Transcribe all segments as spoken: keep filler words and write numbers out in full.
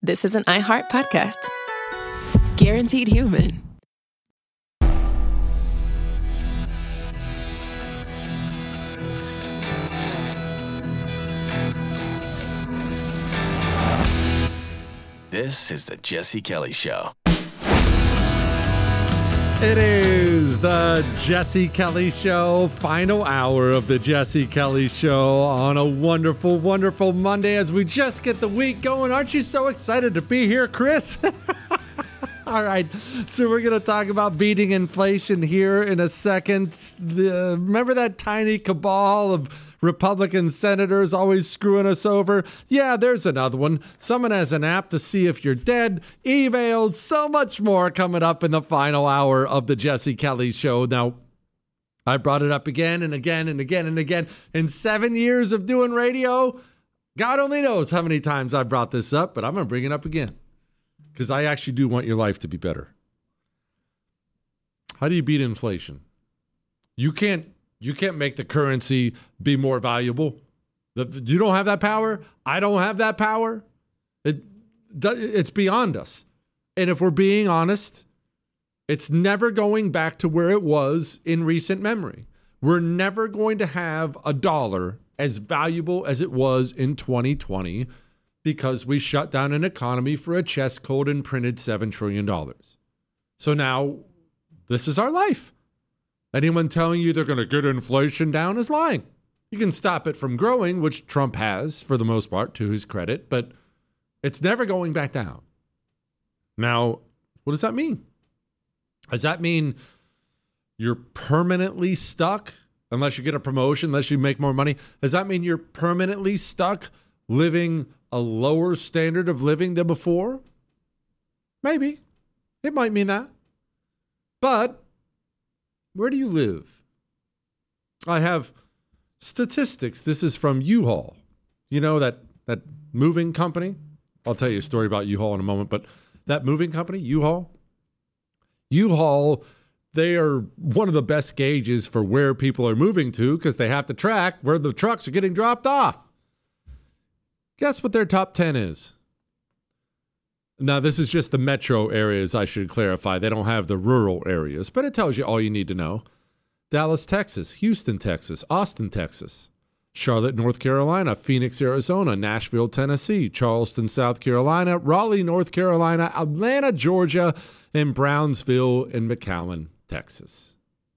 This is an iHeart podcast. Guaranteed Human. This is the Jesse Kelly Show. It is the Jesse Kelly Show, final hour of the Jesse Kelly Show on a wonderful, wonderful Monday as we just get the week going. Aren't you so excited to be here, Chris? All right, so we're going to talk about beating inflation here in a second. The, remember that tiny cabal of Republican senators always screwing us over? Yeah, there's another one. Someone has an app to see if you're dead. Emails, so much more coming up in the final hour of the Jesse Kelly Show. Now, I brought it up again and again and again and again. In seven years of doing radio, God only knows how many times I brought this up, but I'm going to bring it up again because I actually do want your life to be better. How do you beat inflation? You can't You can't make the currency be more valuable. You don't have that power. I don't have that power. It, it's beyond us. And if we're being honest, it's never going back to where it was in recent memory. We're never going to have a dollar as valuable as it was in twenty twenty because we shut down an economy for a chess code and printed seven trillion dollars. So now this is our life. Anyone telling you they're going to get inflation down is lying. You can stop it from growing, which Trump has for the most part, to his credit, but it's never going back down. Now, what does that mean? Does that mean you're permanently stuck unless you get a promotion, unless you make more money? Does that mean you're permanently stuck living a lower standard of living than before? Maybe. It might mean that. But where do you live? I have statistics. This is from U-Haul. You know, that, that moving company? I'll tell you a story about U-Haul in a moment, but that moving company, U-Haul, U-Haul, they are one of the best gauges for where people are moving to because they have to track where the trucks are getting dropped off. Guess what their top ten is? Now, this is just the metro areas, I should clarify. They don't have the rural areas, but it tells you all you need to know. Dallas, Texas, Houston, Texas, Austin, Texas, Charlotte, North Carolina, Phoenix, Arizona, Nashville, Tennessee, Charleston, South Carolina, Raleigh, North Carolina, Atlanta, Georgia, and Brownsville and McAllen, Texas.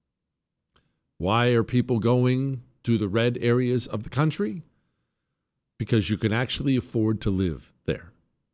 Why are people going to the red areas of the country? Because you can actually afford to live there.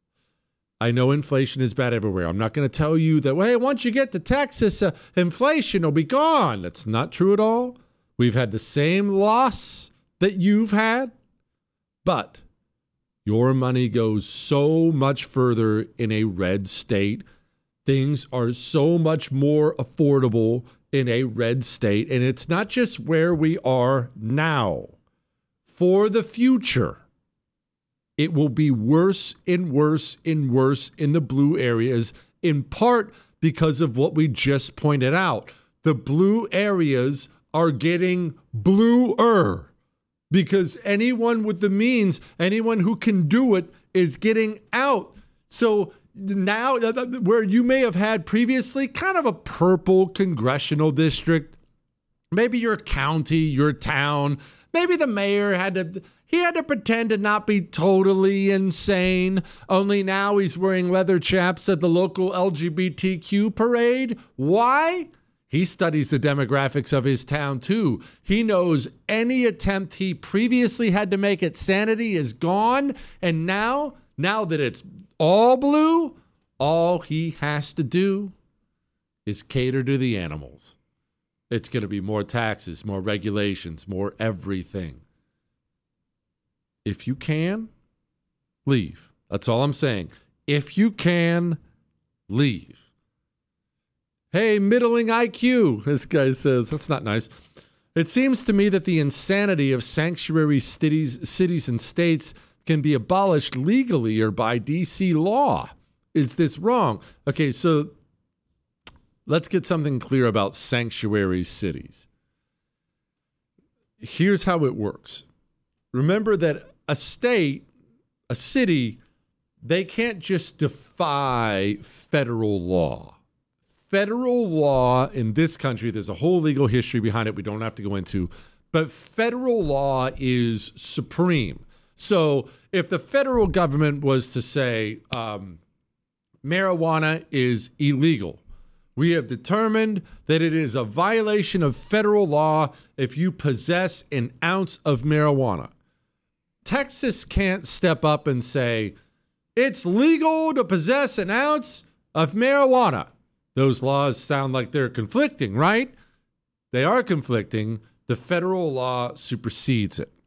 I know inflation is bad everywhere. I'm not going to tell you that, well, hey, once you get to Texas, uh, inflation will be gone. That's not true at all. We've had the same loss that you've had, but your money goes so much further in a red state. Things are so much more affordable in a red state, and it's not just where we are now. For the future, it will be worse and worse and worse in the blue areas, in part because of what we just pointed out. The blue areas are getting bluer because anyone with the means, anyone who can do it, is getting out. So now, where you may have had previously kind of a purple congressional district, maybe your county, your town, maybe the mayor had to... He had to pretend to not be totally insane, only now he's wearing leather chaps at the local L G B T Q parade. Why? He studies the demographics of his town, too. He knows any attempt he previously had to make at sanity is gone, and now, now that it's all blue, all he has to do is cater to the animals. It's going to be more taxes, more regulations, more everything. If you can, leave. That's all I'm saying. If you can, leave. Hey, middling I Q, this guy says. That's not nice. It seems to me that the insanity of sanctuary cities, cities and states can be abolished legally or by D C law. Is this wrong? Okay, so let's get something clear about sanctuary cities. Here's how it works. Remember that a state, a city, they can't just defy federal law. Federal law in this country, there's a whole legal history behind it we don't have to go into, but federal law is supreme. So if the federal government was to say um, marijuana is illegal, we have determined that it is a violation of federal law if you possess an ounce of marijuana. Texas can't step up and say, it's legal to possess an ounce of marijuana. Those laws sound like they're conflicting, right? They are conflicting. The federal law supersedes it.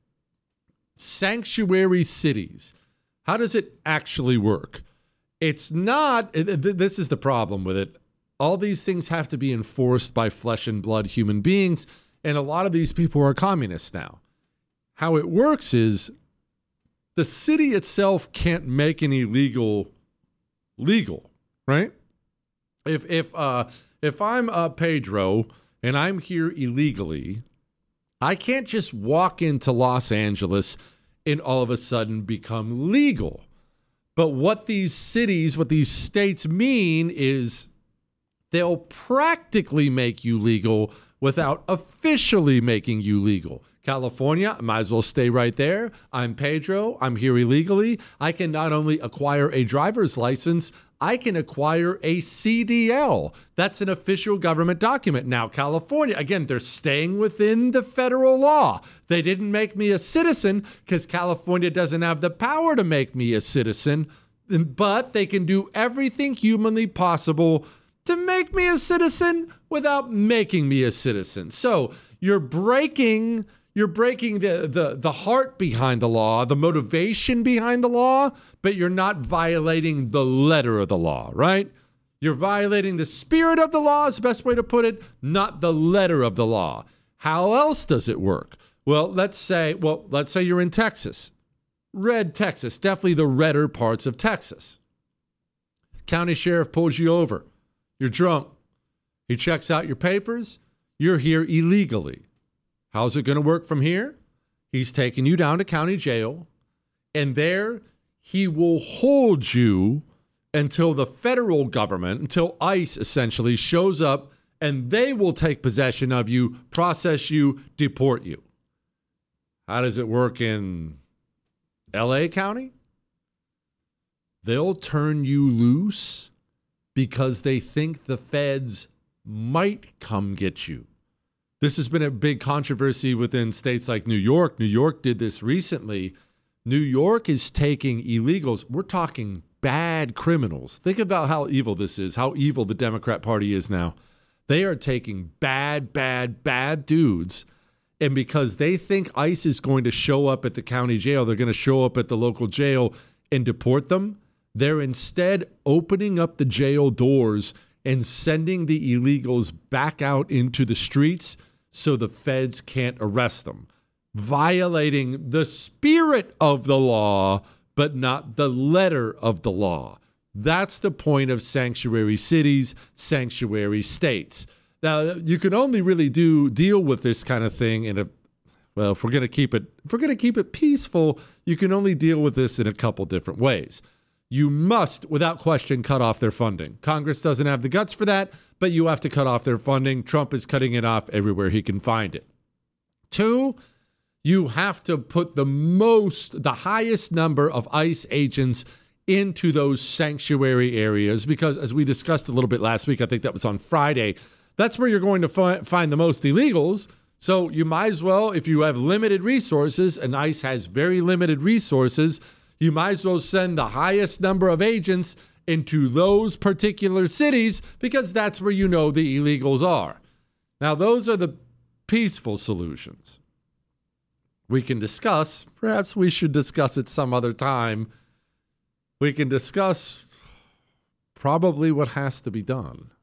Sanctuary cities. How does it actually work? It's not, this is the problem with it. All these things have to be enforced by flesh and blood human beings, and a lot of these people are communists now. How it works is the city itself can't make an illegal legal, right? If if uh, if I'm uh, Pedro and I'm here illegally, I can't just walk into Los Angeles and all of a sudden become legal. But what these cities, what these states mean is they'll practically make you legal without officially making you legal. California, I might as well stay right there. I'm Pedro. I'm here illegally. I can not only acquire a driver's license, I can acquire a C D L. That's an official government document. Now, California, again, they're staying within the federal law. They didn't make me a citizen because California doesn't have the power to make me a citizen, but they can do everything humanly possible to make me a citizen without making me a citizen. So you're breaking... You're breaking the, the, the heart behind the law, the motivation behind the law, but you're not violating the letter of the law, right? You're violating the spirit of the law is the best way to put it, not the letter of the law. How else does it work? Well, let's say, well, let's say you're in Texas. Red Texas, definitely the redder parts of Texas. County sheriff pulls you over. You're drunk. He checks out your papers. You're here illegally. How's it going to work from here? He's taking you down to county jail, and there he will hold you until the federal government, until ICE essentially shows up, and they will take possession of you, process you, deport you. How does it work in L A County? They'll turn you loose because they think the feds might come get you. This has been a big controversy within states like New York. New York did this recently. New York is taking illegals. We're talking bad criminals. Think about how evil this is, how evil the Democrat Party is now. They are taking bad, bad, bad dudes. And because they think ICE is going to show up at the county jail, they're going to show up at the local jail and deport them. They're instead opening up the jail doors and sending the illegals back out into the streets so the feds can't arrest them, violating the spirit of the law, but not the letter of the law. That's the point of sanctuary cities, sanctuary states. Now, you can only really do deal with this kind of thing in a, well, if we're going to keep it, if we're going to keep it peaceful, you can only deal with this in a couple different ways. You must, without question, cut off their funding. Congress doesn't have the guts for that, but you have to cut off their funding. Trump is cutting it off everywhere he can find it. Two, you have to put the most, the highest number of ICE agents into those sanctuary areas because, as we discussed a little bit last week, I think that was on Friday, that's where you're going to fi- find the most illegals. So you might as well, if you have limited resources, and ICE has very limited resources, you might as well send the highest number of agents into those particular cities because that's where you know the illegals are. Now, those are the peaceful solutions. We can discuss, perhaps we should discuss it some other time. We can discuss probably what has to be done.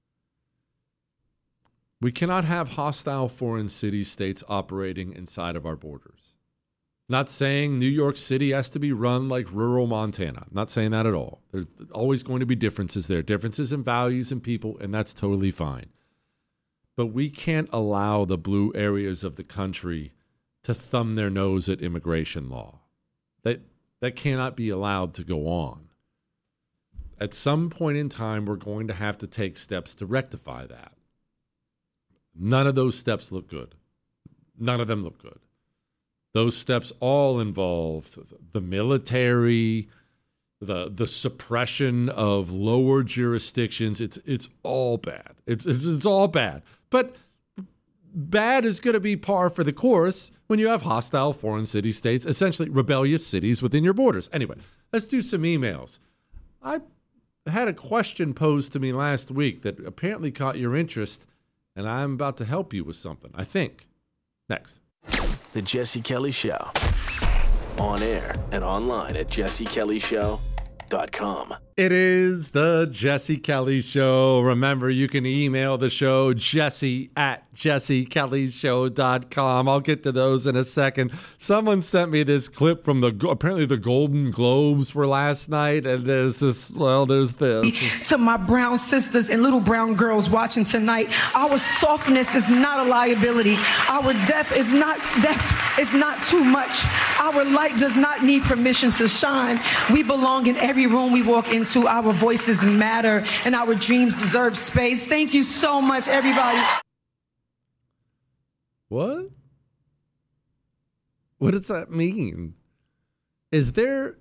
We cannot have hostile foreign city-states operating inside of our borders. Not saying New York City has to be run like rural Montana. I'm not saying that at all. There's always going to be differences there, differences in values and people, and that's totally fine. But we can't allow the blue areas of the country to thumb their nose at immigration law. That, that cannot be allowed to go on. At some point in time, we're going to have to take steps to rectify that. None of those steps look good. None of them look good. Those steps all involve the military, the the suppression of lower jurisdictions. It's it's all bad. It's it's, it's all bad. But bad is going to be par for the course when you have hostile foreign city states, essentially rebellious cities within your borders. Anyway, let's do some emails. I had a question posed to me last week that apparently caught your interest, and I'm about to help you with something, I think. Next. The Jesse Kelly Show. On air and online at jesse kelly show dot com. It is the Jesse Kelly Show. Remember, you can email the show, jesse at jesse kelly show dot com. I'll get to those in a second. Someone sent me this clip from the, apparently the Golden Globes were last night, and there's this, well, there's this. To my brown sisters and little brown girls watching tonight, our softness is not a liability. Our depth is not depth is not too much. Our light does not need permission to shine. We belong in every room we walk into. Our voices matter, and our dreams deserve space. Thank you so much, everybody. What? What does that mean? Is there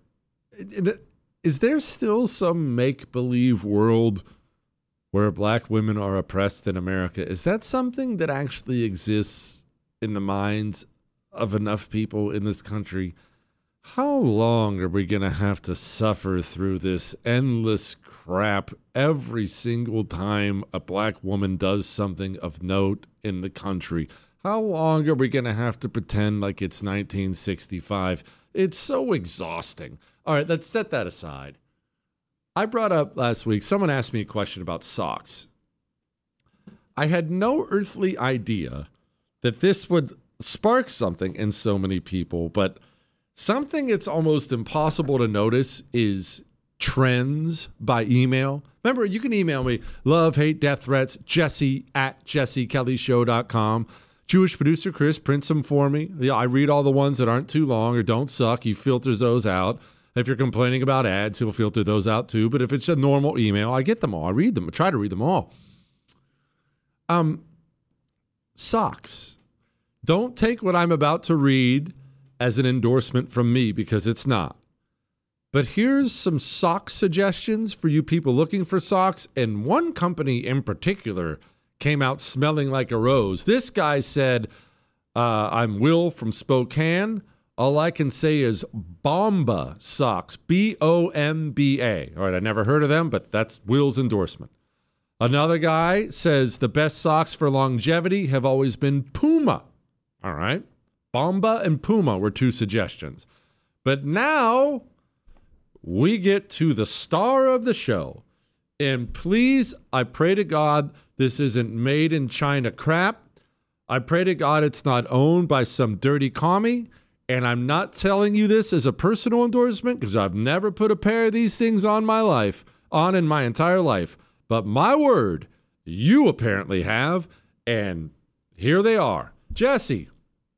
is there still some make-believe world where black women are oppressed in America? Is that something that actually exists in the minds of enough people in this country? How long are we going to have to suffer through this endless crap every single time a black woman does something of note in the country? How long are we going to have to pretend like it's nineteen sixty-five? It's so exhausting. All right, let's set that aside. I brought up last week, someone asked me a question about socks. I had no earthly idea that this would spark something in so many people, but something it's almost impossible to notice is trends by email. Remember, you can email me, love, hate, death threats, jesse at jesse kelly show dot com. Jewish producer Chris prints them for me. Yeah, I read all the ones that aren't too long or don't suck. He filters those out. If you're complaining about ads, he'll filter those out too. But if it's a normal email, I get them all. I read them. I try to read them all. Um, socks. Don't take what I'm about to read as an endorsement from me, because it's not. But here's some sock suggestions for you people looking for socks. And one company in particular came out smelling like a rose. This guy said, uh, I'm Will from Spokane. All I can say is Bomba socks, B O M B A. All right, I never heard of them, but that's Will's endorsement. Another guy says the best socks for longevity have always been Puma. All right. Bomba and Puma were two suggestions. But now we get to the star of the show. And please, I pray to God this isn't made in China crap. I pray to God it's not owned by some dirty commie. And I'm not telling you this as a personal endorsement, because I've never put a pair of these things on my life, on in my entire life. But my word, you apparently have. And here they are. Jesse.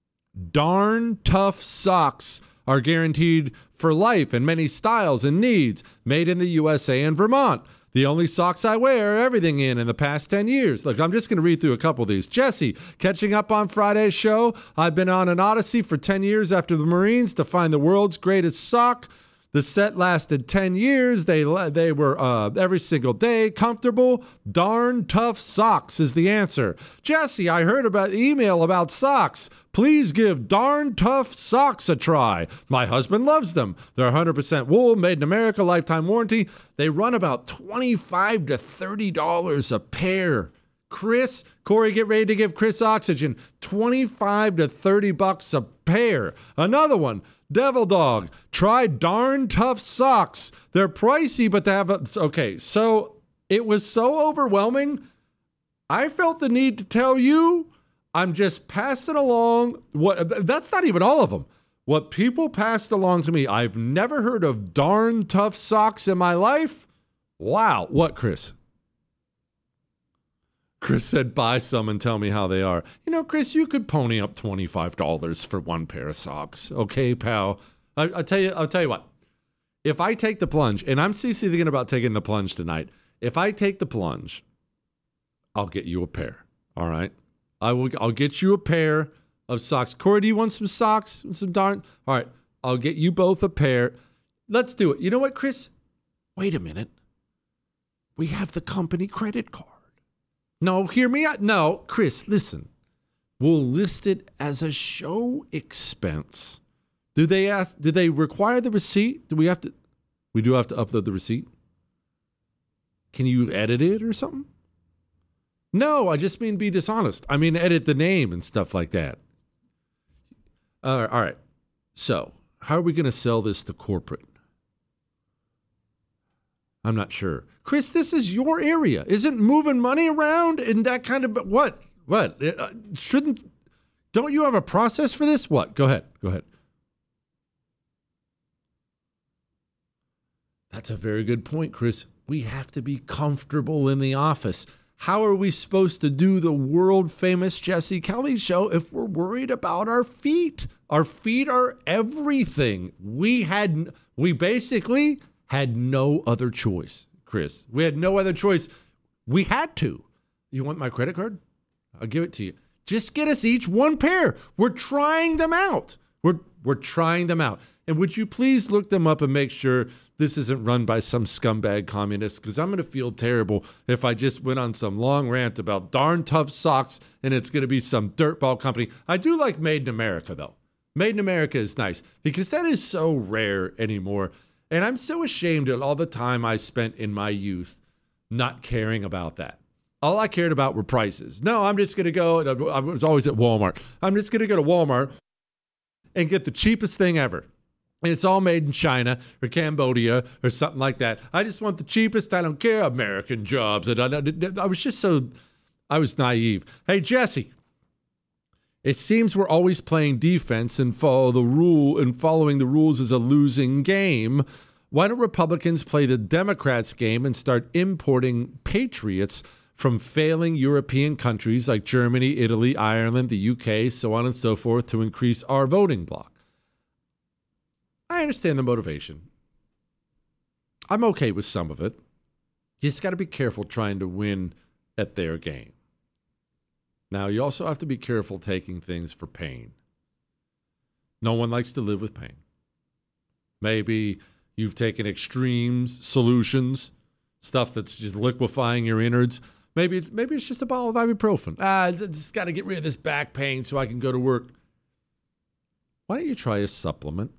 Darn tough socks are guaranteed for life in many styles and needs, made in the U S A and Vermont. The only socks I wear everything in in the past ten years. Look, I'm just going to read through a couple of these. Jesse, catching up on Friday's show. I've been on an odyssey for ten years after the Marines to find the world's greatest sock. The set lasted ten years. They they were uh, every single day, comfortable. Darn tough socks is the answer. Jesse, I heard about email about socks. Please give darn tough socks a try. My husband loves them. They're one hundred percent wool, made in America, lifetime warranty. They run about twenty-five to thirty dollars a pair. Chris, Corey, get ready to give Chris oxygen. twenty-five to thirty bucks a pair. Another one. Devil Dog, try darn tough socks. They're pricey, but they have a... Okay, so it was so overwhelming, I felt the need to tell you. I'm just passing along what... That's not even all of them. What people passed along to me. I've never heard of darn tough socks in my life. Wow. What, Chris? Chris said, buy some and tell me how they are. You know, Chris, you could pony up twenty-five dollars for one pair of socks. Okay, pal. I, I'll tell you, I'll tell you what. if I take the plunge, and I'm seriously thinking about taking the plunge tonight, if I take the plunge, I'll get you a pair. All right? I will. I'll get you a pair of socks. Corey, do you want some socks? Some darn. All right. I'll get you both a pair. Let's do it. You know what, Chris? Wait a minute. We have the company credit card. No, hear me out. No, Chris, listen. We'll list it as a show expense. Do they ask? Do they require the receipt? Do we have to? We do have to upload the receipt. Can you edit it or something? No, I just mean be dishonest. I mean edit the name and stuff like that. All right. All right. So, how are we going to sell this to corporate? I'm not sure. Chris, this is your area. Isn't moving money around and that kind of what? What? Uh, shouldn't don't you have a process for this? What? Go ahead. Go ahead. That's a very good point, Chris. We have to be comfortable in the office. How are we supposed to do the world famous Jesse Kelly show if we're worried about our feet? Our feet are everything. We had, we basically had no other choice, Chris. We had no other choice. We had to. You want my credit card? I'll give it to you. Just get us each one pair. We're trying them out. We're, we're trying them out. And would you please look them up and make sure this isn't run by some scumbag communist? Because I'm going to feel terrible if I just went on some long rant about darn tough socks and it's going to be some dirtball company. I do like Made in America, though. Made in America is nice because that is so rare anymore. And I'm so ashamed of all the time I spent in my youth not caring about that. All I cared about were prices. No, I'm just going to go. I was always at Walmart. I'm just going to go to Walmart and get the cheapest thing ever. And it's all made in China or Cambodia or something like that. I just want the cheapest. I don't care. American jobs. And I, I, I was just so, I was naive. Hey, Jesse, it seems we're always playing defense and follow the rule and following the rules is a losing game. Why don't Republicans play the Democrats' game and start importing patriots from failing European countries like Germany, Italy, Ireland, the U K, so on and so forth to increase our voting bloc? I understand the motivation. I'm okay with some of it. You just got to be careful trying to win at their game. Now, you also have to be careful taking things for pain. No one likes to live with pain. Maybe you've taken extremes, solutions, stuff that's just liquefying your innards. Maybe it's, maybe it's just a bottle of ibuprofen. Ah, I just got to get rid of this back pain so I can go to work. Why don't you try a supplement?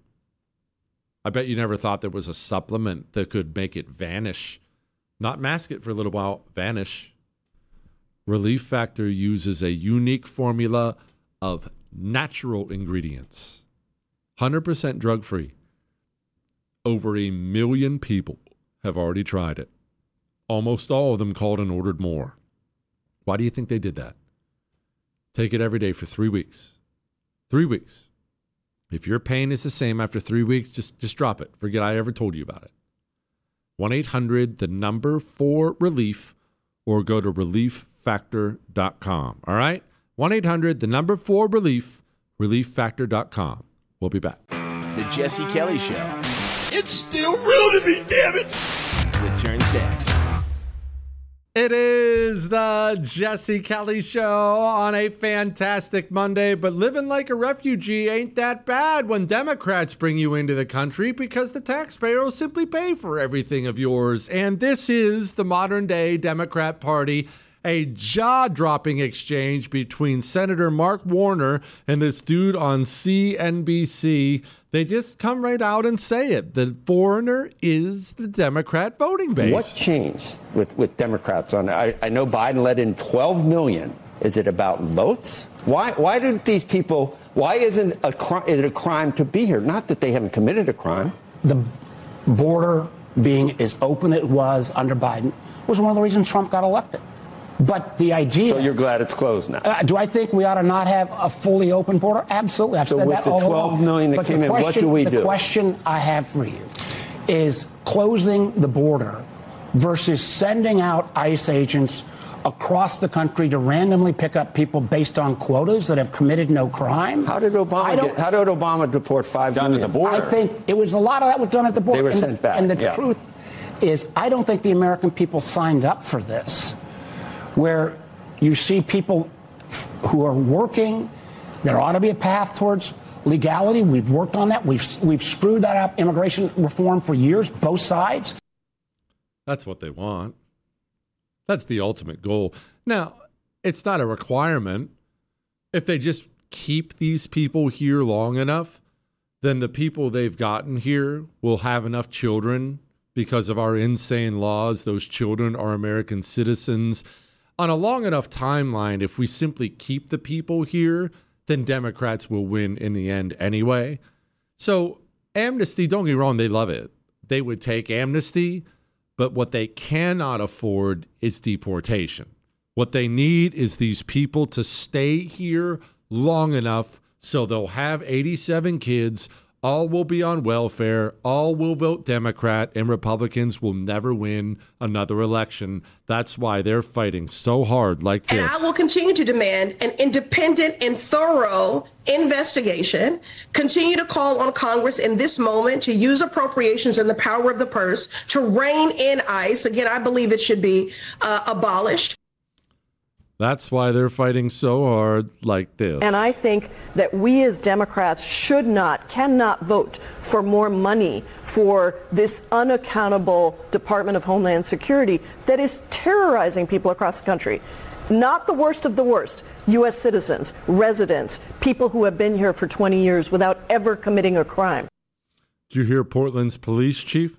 I bet you never thought there was a supplement that could make it vanish. Not mask it for a little while, vanish. Relief Factor uses a unique formula of natural ingredients. one hundred percent drug-free. Over a million people have already tried it. Almost all of them called and ordered more. Why do you think they did that? Take it every day for three weeks. Three weeks. If your pain is the same after three weeks, just, just drop it. Forget I ever told you about it. one eight hundred, the number four relief, or go to relief factor dot com. All right? one eight hundred, the number four relief, relief factor dot com. We'll be back. The Jesse Kelly Show. It's still real to me, damn it! Returns next. It is the Jesse Kelly Show on a fantastic Monday, but living like a refugee ain't that bad when Democrats bring you into the country because the taxpayer will simply pay for everything of yours. And this is the modern day Democrat Party, a jaw-dropping exchange between Senator Mark Warner and this dude on C N B C. They just come right out and say it. The foreigner is the Democrat voting base. What changed with, with Democrats on it? I, I know Biden let in twelve million. Is it about votes? Why why do these people, why isn't a cri- is it a crime to be here? Not that they haven't committed a crime. The border being as open as it was under Biden was one of the reasons Trump got elected. But the idea... So you're glad it's closed now? Uh, do I think we ought to not have a fully open border? Absolutely. I've so said with that the all twelve along. million that but came in, question, what do we the do? The question I have for you is closing the border versus sending out ICE agents across the country to randomly pick up people based on quotas that have committed no crime. How did Obama get, how did Obama deport five Down million? at the border. I think it was a lot of that was done at the border. They were and sent the, back, And the yeah. truth is, I don't think the American people signed up for this, where you see people who are working. There ought to be a path towards legality. We've worked on that. We've we've screwed that up, immigration reform, for years, both sides. That's what they want. That's the ultimate goal. Now, it's not a requirement. If they just keep these people here long enough, then the people they've gotten here will have enough children because of our insane laws. Those children are American citizens. On a long enough timeline, if we simply keep the people here, then Democrats will win in the end anyway. So amnesty, don't get me wrong, they love it. They would take amnesty, but what they cannot afford is deportation. What they need is these people to stay here long enough so they'll have eighty-seven kids, all will be on welfare, all will vote Democrat, and Republicans will never win another election. That's why they're fighting so hard like this. And I will continue to demand an independent and thorough investigation, continue to call on Congress in this moment to use appropriations and the power of the purse to rein in ICE. Again, I believe it should be uh, abolished. That's why they're fighting so hard like this. And I think that we as Democrats should not, cannot vote for more money for this unaccountable Department of Homeland Security that is terrorizing people across the country. Not the worst of the worst. U S citizens, residents, people who have been here for twenty years without ever committing a crime. Did you hear Portland's police chief?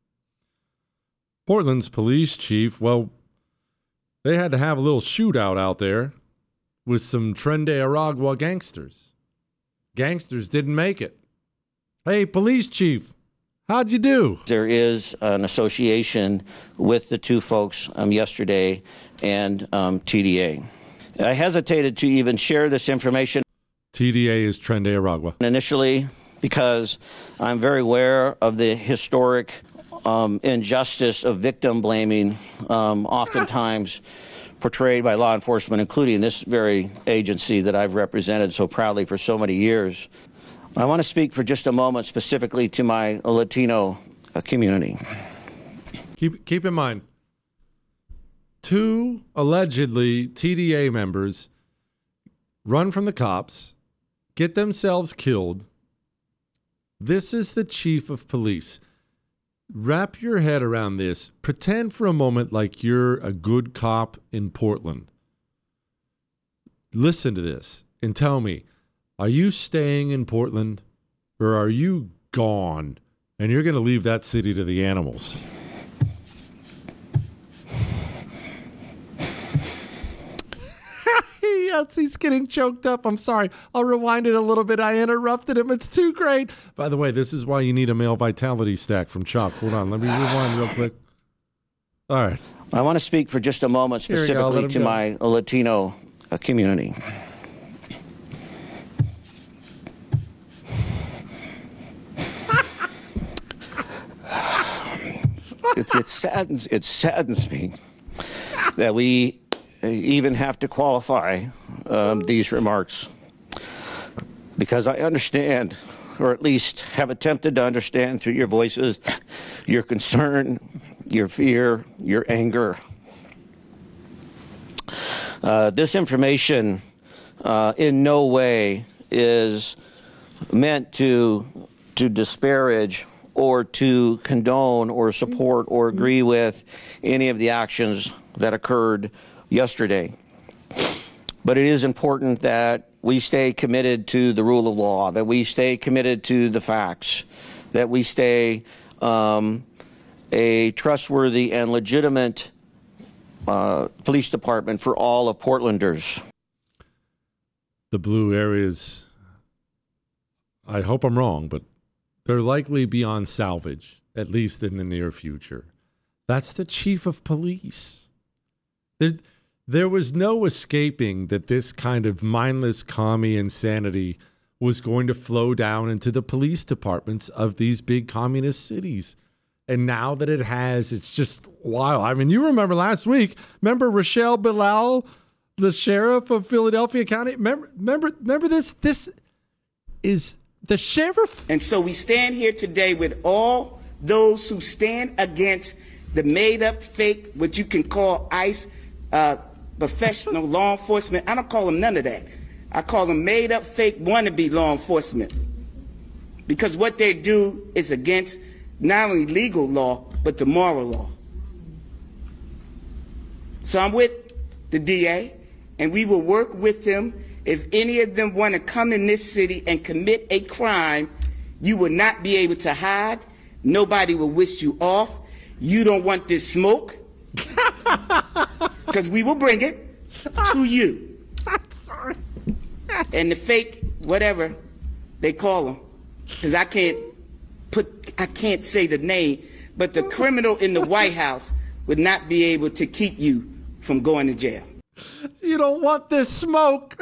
Portland's police chief, well, they had to have a little shootout out there with some Tren de Aragua gangsters. Gangsters didn't make it. Hey, police chief, how'd you do? There is an association with the two folks um, yesterday and um, T D A. I hesitated to even share this information. T D A is Tren de Aragua. Initially, because I'm very aware of the historic Um, injustice of victim blaming, um, oftentimes portrayed by law enforcement, including this very agency that I've represented so proudly for so many years. I want to speak for just a moment specifically to my Latino uh, community. Keep keep in mind, two allegedly T D A members run from the cops, get themselves killed. This is the chief of police. Wrap your head around this. Pretend for a moment like you're a good cop in Portland. Listen to this and tell me, are you staying in Portland or are you gone and you're going to leave that city to the animals? Yes, he's getting choked up. I'm sorry. I'll rewind it a little bit. I interrupted him. It's too great. By the way, this is why you need a male vitality stack from Chalk. Hold on. Let me rewind real quick. All right. I want to speak for just a moment specifically to my Latino uh, community. it, it saddens it saddens me that we even have to qualify um, these remarks, because I understand, or at least have attempted to understand through your voices, your concern, your fear, your anger. Uh, this information uh, in no way is meant to to disparage or to condone or support or agree with any of the actions that occurred yesterday. But it is important that we stay committed to the rule of law, that we stay committed to the facts, that we stay um, a trustworthy and legitimate uh, police department for all of Portlanders. The blue areas, I hope I'm wrong, but they're likely beyond salvage, at least in the near future. That's the chief of police. There, there was no escaping that this kind of mindless commie insanity was going to flow down into the police departments of these big communist cities. And now that it has, it's just wild. I mean, you remember last week, remember Rochelle Bilal, the sheriff of Philadelphia County? Remember, remember, remember this? This is the sheriff. And so we stand here today with all those who stand against the made-up, fake, what you can call ICE, uh, professional law enforcement. I don't call them none of that. I call them made-up, fake, wannabe law enforcement. Because what they do is against not only legal law, but the moral law. So I'm with the D A, and we will work with them. If any of them want to come in this city and commit a crime, you will not be able to hide. Nobody will wish you off. You don't want this smoke, because we will bring it to you. I'm sorry. And the fake, whatever they call them, because I can't put, I can't say the name, but the criminal in the White House would not be able to keep you from going to jail. You don't want this smoke.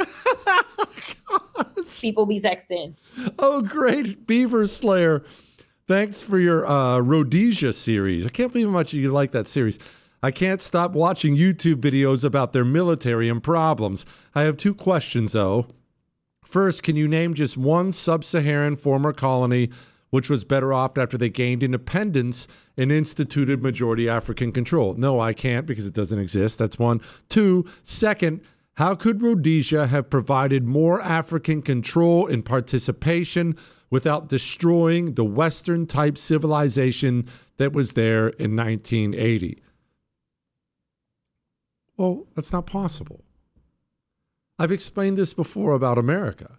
People be texting. Oh, great. Beaver Slayer. Thanks for your uh, Rhodesia series. I can't believe how much you like that series. I can't stop watching YouTube videos about their military and problems. I have two questions, though. First, can you name just one sub-Saharan former colony which was better off after they gained independence and instituted majority African control? No, I can't, because it doesn't exist. That's one. Two, second, how could Rhodesia have provided more African control and participation without destroying the Western-type civilization that was there in nineteen eighty? Well, that's not possible. I've explained this before about America.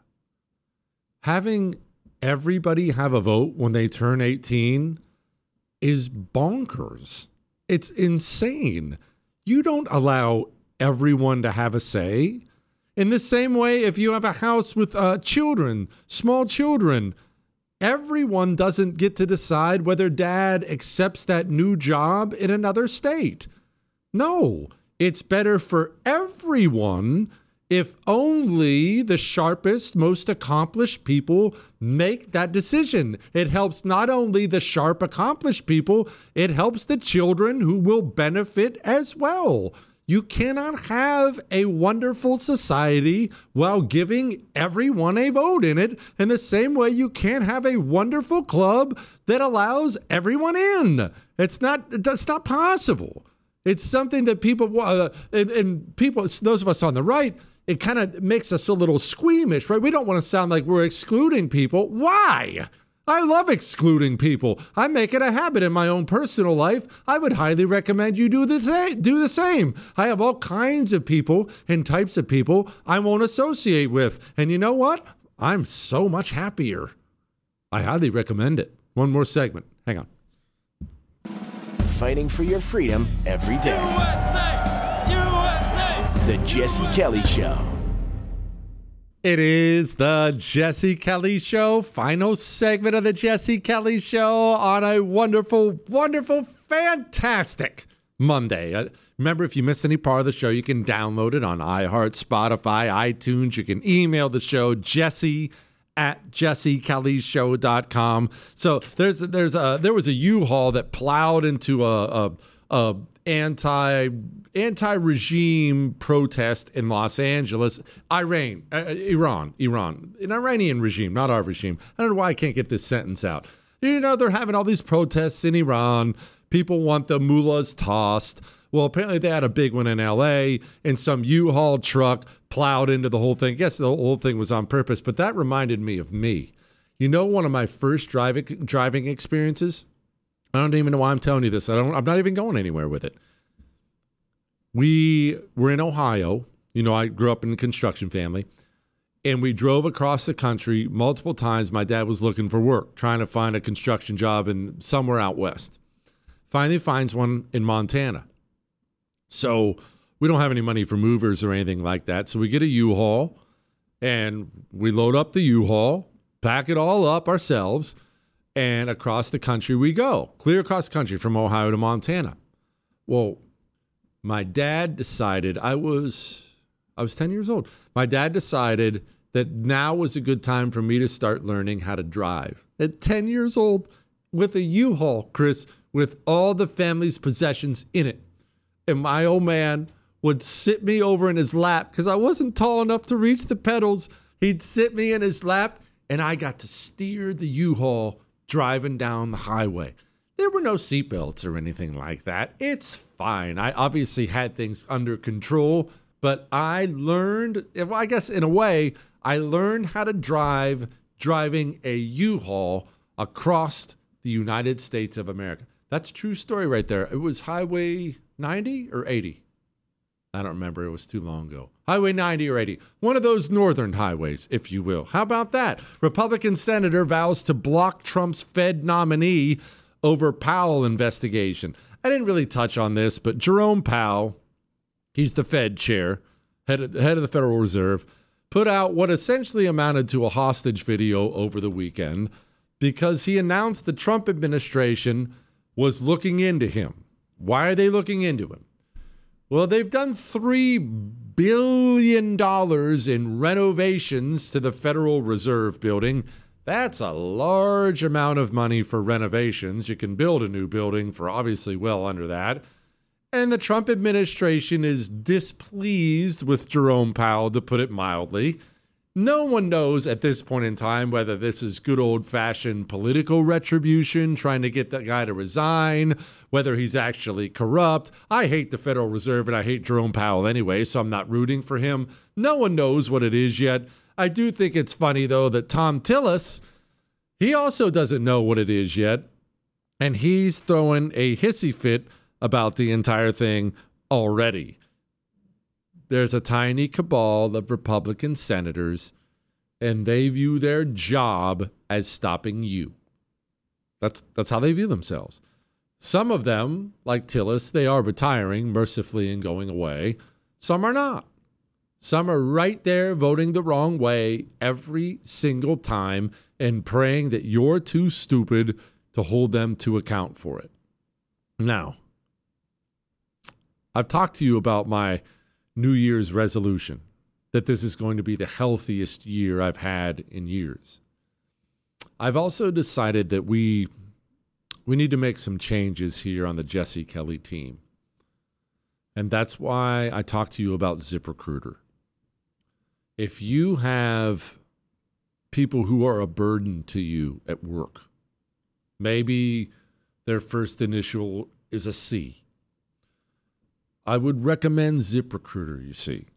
Having everybody have a vote when they turn eighteen is bonkers. It's insane. You don't allow everyone to have a say. In the same way, if you have a house with uh, children, small children, everyone doesn't get to decide whether dad accepts that new job in another state. No, it's better for everyone if only the sharpest, most accomplished people make that decision. It helps not only the sharp, accomplished people, it helps the children who will benefit as well. You cannot have a wonderful society while giving everyone a vote in it, in the same way you can't have a wonderful club that allows everyone in. It's not, that's not possible. It's something that people, uh, and, and people, those of us on the right, it kind of makes us a little squeamish, right? We don't want to sound like we're excluding people. Why? I love excluding people. I make it a habit in my own personal life. I would highly recommend you do the, th- do the same. I have all kinds of people and types of people I won't associate with. And you know what? I'm so much happier. I highly recommend it. One more segment. Hang on. Fighting for your freedom every day. U S A! U S A! The Jesse Kelly Show. It is the Jesse Kelly Show, final segment of the Jesse Kelly Show on a wonderful, wonderful, fantastic Monday. Uh, remember, if you missed any part of the show, you can download it on iHeart, Spotify, iTunes. You can email the show, Jesse at jesse kelly show dot com. So there's there's a there was a U-Haul that plowed into a, a, a anti anti-regime protest in Los Angeles. Iran, uh, Iran, Iran, an Iranian regime, not our regime. I don't know why I can't get this sentence out. You know, they're having all these protests in Iran. People want the mullahs tossed. Well, apparently they had a big one in L A, and some U-Haul truck plowed into the whole thing. I guess the whole thing was on purpose, but that reminded me of me. You know, one of my first driving driving experiences? I don't even know why I'm telling you this. I don't, I'm not even going anywhere with it. We were in Ohio. You know, I grew up in a construction family. And we drove across the country multiple times. My dad was looking for work, trying to find a construction job in somewhere out west. Finally finds one in Montana. So we don't have any money for movers or anything like that. So we get a U-Haul, and we load up the U-Haul, pack it all up ourselves, and across the country we go. Clear across the country from Ohio to Montana. Well, my dad decided, I was I was ten years old. My dad decided that now was a good time for me to start learning how to drive. At ten years old, with a U-Haul, Chris, with all the family's possessions in it. And my old man would sit me over in his lap because I wasn't tall enough to reach the pedals. He'd sit me in his lap, and I got to steer the U-Haul driving down the highway. There were no seatbelts or anything like that. It's fine. I obviously had things under control, but I learned, well, I guess in a way, I learned how to drive driving a U-Haul across the United States of America. That's a true story right there. It was Highway ninety or eighty. I don't remember. It was too long ago. Highway ninety or eighty. One of those northern highways, if you will. How about that? Republican senator vows to block Trump's Fed nominee over Powell investigation. I didn't really touch on this, but Jerome Powell, he's the Fed chair, head of, head of the Federal Reserve, put out what essentially amounted to a hostage video over the weekend because he announced the Trump administration was looking into him. Why are they looking into him? Well, they've done three billion dollars in renovations to the Federal Reserve building. That's a large amount of money for renovations. You can build a new building for obviously well under that. And the Trump administration is displeased with Jerome Powell, to put it mildly. No one knows at this point in time whether this is good old-fashioned political retribution, trying to get that guy to resign, whether he's actually corrupt. I hate the Federal Reserve and I hate Jerome Powell anyway, so I'm not rooting for him. No one knows what it is yet. I do think it's funny, though, that Tom Tillis, he also doesn't know what it is yet, and he's throwing a hissy fit about the entire thing already. There's a tiny cabal of Republican senators, and they view their job as stopping you. That's that's how they view themselves. Some of them, like Tillis, they are retiring mercifully and going away. Some are not. Some are right there voting the wrong way every single time and praying that you're too stupid to hold them to account for it. Now, I've talked to you about my New Year's resolution, that this is going to be the healthiest year I've had in years. I've also decided that we we need to make some changes here on the Jesse Kelly team. And that's why I talked to you about ZipRecruiter. If you have people who are a burden to you at work, maybe their first initial is a C, I would recommend ZipRecruiter, you see.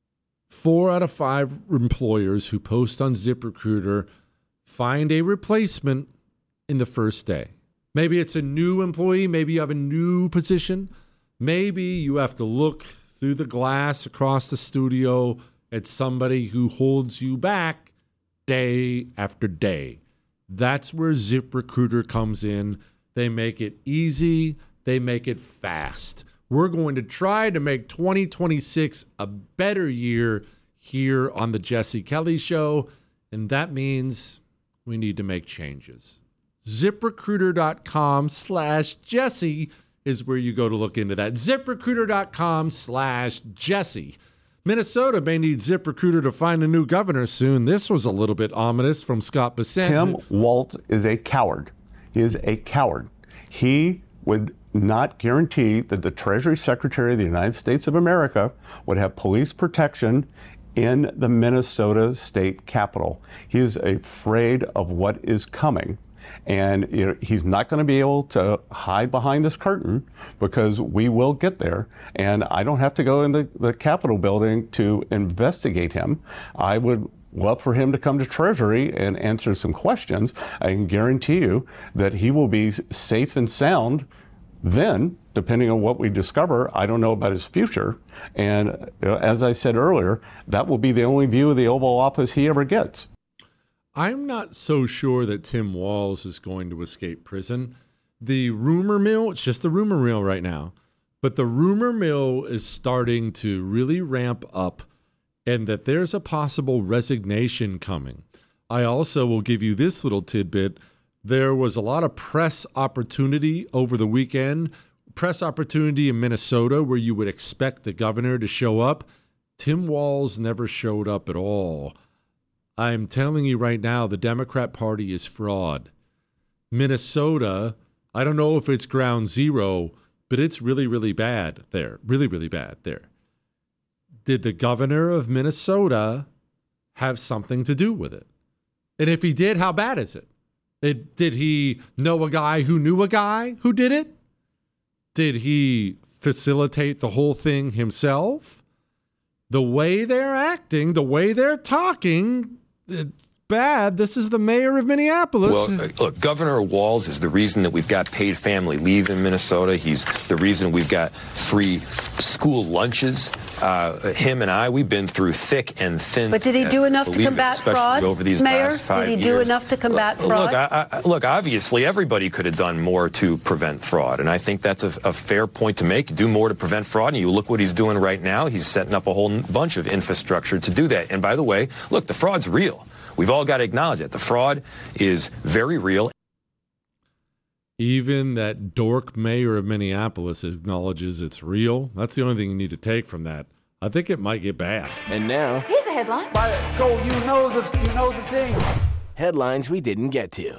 Four out of five employers who post on ZipRecruiter find a replacement in the first day. Maybe it's a new employee. Maybe you have a new position. Maybe you have to look through the glass across the studio at somebody who holds you back day after day. That's where ZipRecruiter comes in. They make it easy. They make it fast. We're going to try to make twenty twenty-six a better year here on the Jesse Kelly Show, and that means we need to make changes. ZipRecruiter.com slash Jesse is where you go to look into that. ZipRecruiter.com slash Jesse. Minnesota may need ZipRecruiter to find a new governor soon. This was a little bit ominous from Scott Bessent. Tim Walz is a coward. He is a coward. He would not guarantee that the Treasury Secretary of the United States of America would have police protection in the Minnesota state capitol. He is afraid of what is coming. And you know, he's not going to be able to hide behind this curtain because we will get there. And I don't have to go in the, the Capitol building to investigate him. I would love for him to come to Treasury and answer some questions. I can guarantee you that he will be safe and sound then, depending on what we discover. I don't know about his future. And you know, as I said earlier, that will be the only view of the Oval Office he ever gets. I'm not so sure that Tim Walz is going to escape prison. The rumor mill, it's just the rumor mill right now, but the rumor mill is starting to really ramp up, and that there's a possible resignation coming. I also will give you this little tidbit. There was a lot of press opportunity over the weekend, press opportunity in Minnesota where you would expect the governor to show up. Tim Walz never showed up at all. I'm telling you right now, the Democrat Party is fraud. Minnesota I don't know if it's ground zero, but it's really, really bad there. Really, really bad there. Did the governor of Minnesota have something to do with it? And if he did, how bad is it? it? Did he know a guy who knew a guy who did it? Did he facilitate the whole thing himself? The way they're acting, the way they're talking, it's bad. This is the mayor of Minneapolis. Well, uh, look, Governor Walz is the reason that we've got paid family leave in Minnesota. He's the reason we've got free school lunches. Uh, him and I, we've been through thick and thin. But did he do uh, enough to combat especially fraud, over these Mayor? last five Did he years. do enough to combat look, fraud? Look, I, I, look, obviously, everybody could have done more to prevent fraud, and I think that's a, a fair point to make. Do more to prevent fraud, and you look what he's doing right now. He's setting up a whole bunch of infrastructure to do that. And by the way, look, the fraud's real. We've all got to acknowledge it. The fraud is very real. Even that dork mayor of Minneapolis acknowledges it's real. That's the only thing you need to take from that. I think it might get bad. And now, here's a headline. Go, you know the, you know the thing. Headlines we didn't get to.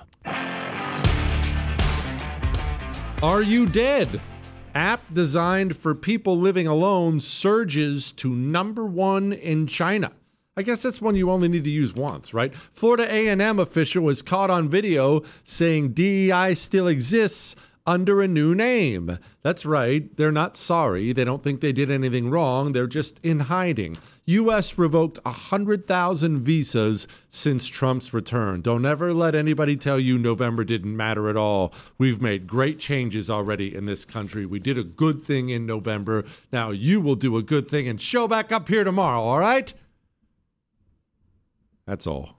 Are you dead? App designed for people living alone surges to number one in China. I guess that's one you only need to use once, right? Florida A and M official was caught on video saying D E I still exists under a new name. That's right. They're not sorry. They don't think they did anything wrong. They're just in hiding. U S revoked one hundred thousand visas since Trump's return. Don't ever let anybody tell you November didn't matter at all. We've made great changes already in this country. We did a good thing in November. Now you will do a good thing and show back up here tomorrow, all right? That's all.